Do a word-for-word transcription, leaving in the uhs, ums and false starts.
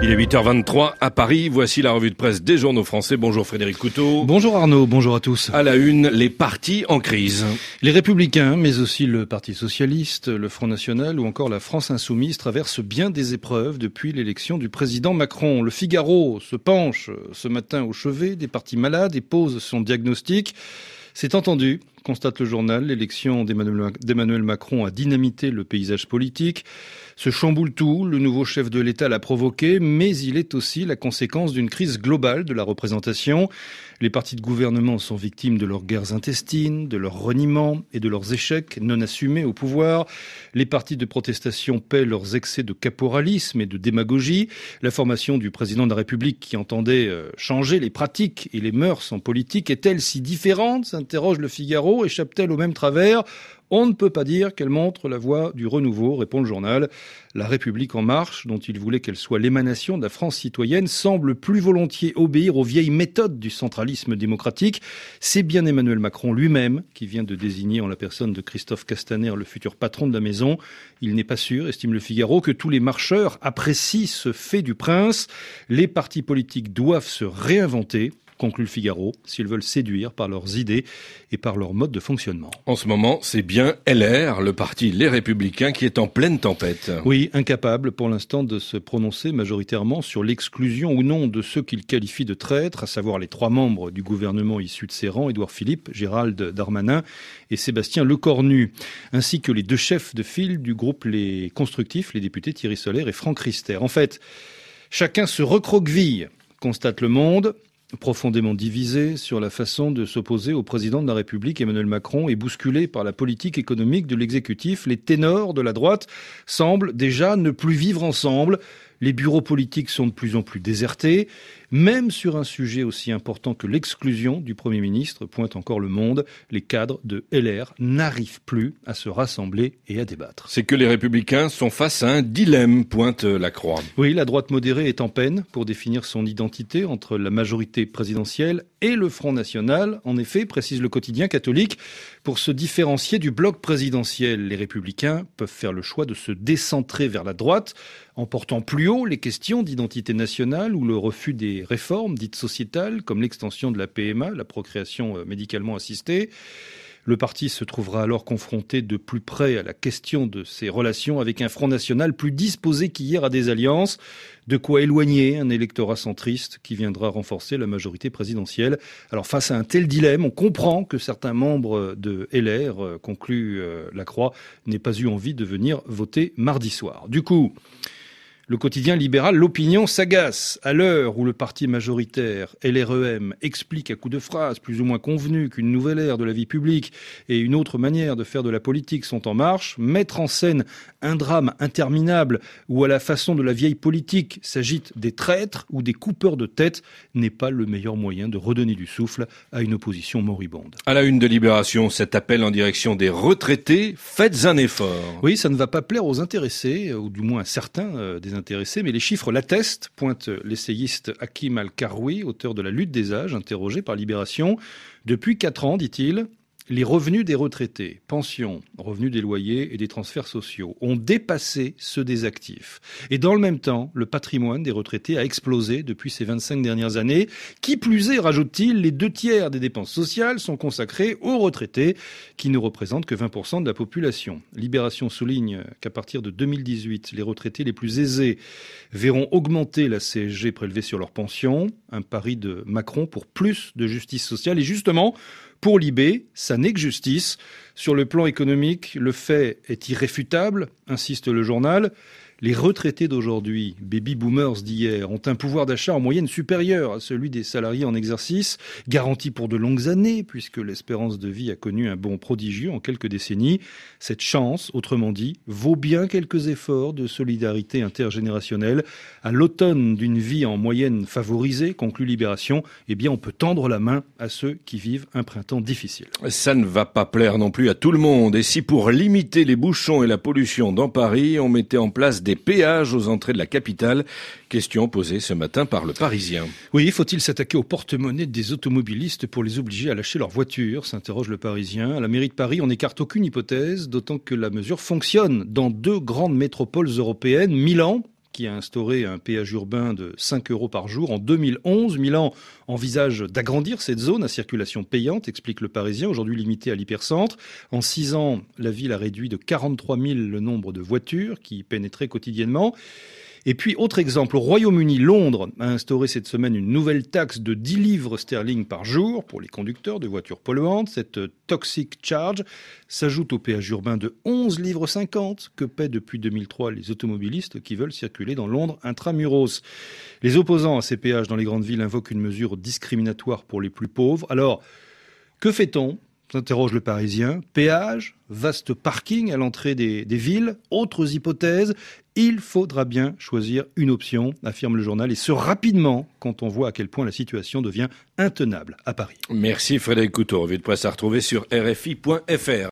Il est huit heures vingt-trois à Paris. Voici la revue de presse des journaux français. Bonjour Frédéric Couteau. Bonjour Arnaud, bonjour à tous. À la une, les partis en crise. Les Républicains, mais aussi le Parti Socialiste, le Front National ou encore la France Insoumise traversent bien des épreuves depuis l'élection du président Macron. Le Figaro se penche ce matin au chevet des partis malades et pose son diagnostic. C'est entendu, constate le journal, l'élection d'Emmanuel Macron a dynamité le paysage politique. Se chamboule tout, le nouveau chef de l'État l'a provoqué, mais il est aussi la conséquence d'une crise globale de la représentation. Les partis de gouvernement sont victimes de leurs guerres intestines, de leurs reniements et de leurs échecs non assumés au pouvoir. Les partis de protestation paient leurs excès de caporalisme et de démagogie. La formation du président de la République qui entendait changer les pratiques et les mœurs en politique est-elle si différente, s'interroge le Figaro, échappe-t-elle au même travers ? On ne peut pas dire qu'elle montre la voie du renouveau, répond le journal. La République en marche, dont il voulait qu'elle soit l'émanation de la France citoyenne, semble plus volontiers obéir aux vieilles méthodes du centralisme démocratique. C'est bien Emmanuel Macron lui-même qui vient de désigner en la personne de Christophe Castaner le futur patron de la maison. Il n'est pas sûr, estime le Figaro, que tous les marcheurs apprécient ce fait du prince. Les partis politiques doivent se réinventer, conclut le Figaro, s'ils veulent séduire par leurs idées et par leur mode de fonctionnement. En ce moment, c'est bien L R, le parti Les Républicains, qui est en pleine tempête. Oui, incapable pour l'instant de se prononcer majoritairement sur l'exclusion ou non de ceux qu'il qualifie de traîtres, à savoir les trois membres du gouvernement issus de ses rangs, Édouard Philippe, Gérald Darmanin et Sébastien Lecornu, ainsi que les deux chefs de file du groupe Les Constructifs, les députés Thierry Solère et Franck Riester. En fait, chacun se recroqueville, constate Le Monde, profondément divisé sur la façon de s'opposer au président de la République Emmanuel Macron et bousculé par la politique économique de l'exécutif. Les ténors de la droite semblent déjà ne plus vivre ensemble. Les bureaux politiques sont de plus en plus désertés. Même sur un sujet aussi important que l'exclusion du Premier ministre, pointe encore Le Monde, les cadres de L R n'arrivent plus à se rassembler et à débattre. C'est que les Républicains sont face à un dilemme, pointe La Croix. Oui, la droite modérée est en peine pour définir son identité entre la majorité présidentielle et le Front National. En effet, précise le quotidien catholique, pour se différencier du bloc présidentiel, les Républicains peuvent faire le choix de se décentrer vers la droite en portant plus haut les questions d'identité nationale ou le refus des réformes dites sociétales, comme l'extension de la P M A, la procréation médicalement assistée. Le parti se trouvera alors confronté de plus près à la question de ses relations avec un Front National plus disposé qu'hier à des alliances, de quoi éloigner un électorat centriste qui viendra renforcer la majorité présidentielle. Alors face à un tel dilemme, on comprend que certains membres de L R, conclut La Croix, n'aient pas eu envie de venir voter mardi soir. Du coup, le quotidien libéral L'Opinion s'agace. À l'heure où le parti majoritaire, L R E M, explique à coups de phrases plus ou moins convenues qu'une nouvelle ère de la vie publique et une autre manière de faire de la politique sont en marche, mettre en scène un drame interminable où à la façon de la vieille politique s'agitent des traîtres ou des coupeurs de tête n'est pas le meilleur moyen de redonner du souffle à une opposition moribonde. À la une de Libération, cet appel en direction des retraités, faites un effort. Oui, ça ne va pas plaire aux intéressés, ou du moins à certains euh, des intéressés, mais les chiffres l'attestent, pointe l'essayiste Hakim Al-Karoui, auteur de La lutte des âges, interrogé par Libération. Depuis quatre ans, dit-il, les revenus des retraités, pensions, revenus des loyers et des transferts sociaux ont dépassé ceux des actifs. Et dans le même temps, le patrimoine des retraités a explosé depuis ces vingt-cinq dernières années. Qui plus est, rajoute-t-il, les deux tiers des dépenses sociales sont consacrés aux retraités, qui ne représentent que vingt pour cent de la population. Libération souligne qu'à partir de deux mille dix-huit, les retraités les plus aisés verront augmenter la C S G prélevée sur leurs pensions, un pari de Macron pour plus de justice sociale. Et justement, pour Libé, ça n'est que justice. Sur le plan économique, le fait est irréfutable, insiste le journal. Les retraités d'aujourd'hui, baby boomers d'hier, ont un pouvoir d'achat en moyenne supérieur à celui des salariés en exercice, garanti pour de longues années, puisque l'espérance de vie a connu un bond prodigieux en quelques décennies. Cette chance, autrement dit, vaut bien quelques efforts de solidarité intergénérationnelle. À l'automne d'une vie en moyenne favorisée, conclut Libération, eh bien on peut tendre la main à ceux qui vivent un printemps difficile. Ça ne va pas plaire non plus à tout le monde. Et si pour limiter les bouchons et la pollution dans Paris, on mettait en place des des péages aux entrées de la capitale. Question posée ce matin par Le Parisien. Oui, faut-il s'attaquer au porte-monnaie des automobilistes pour les obliger à lâcher leur voiture, s'interroge Le Parisien. À la mairie de Paris, on n'écarte aucune hypothèse, d'autant que la mesure fonctionne dans deux grandes métropoles européennes, Milan, qui a instauré un péage urbain de cinq euros par jour en deux mille onze. Milan envisage d'agrandir cette zone à circulation payante, explique le Parisien, aujourd'hui limitée à l'hypercentre. En six ans, la ville a réduit de quarante-trois mille le nombre de voitures qui y pénétraient quotidiennement. Et puis, autre exemple, au Royaume-Uni, Londres a instauré cette semaine une nouvelle taxe de dix livres sterling par jour pour les conducteurs de voitures polluantes. Cette toxic charge s'ajoute au péage urbain de onze livres cinquante que paient depuis deux mille trois les automobilistes qui veulent circuler dans Londres intramuros. Les opposants à ces péages dans les grandes villes invoquent une mesure discriminatoire pour les plus pauvres. Alors, que fait-on ? S'interroge le Parisien. Péage, vaste parking à l'entrée des, des villes, autres hypothèses. Il faudra bien choisir une option, affirme le journal, et ce rapidement, quand on voit à quel point la situation devient intenable à Paris. Merci Frédéric Couteau. Revue de presse à retrouver sur R F I point F R.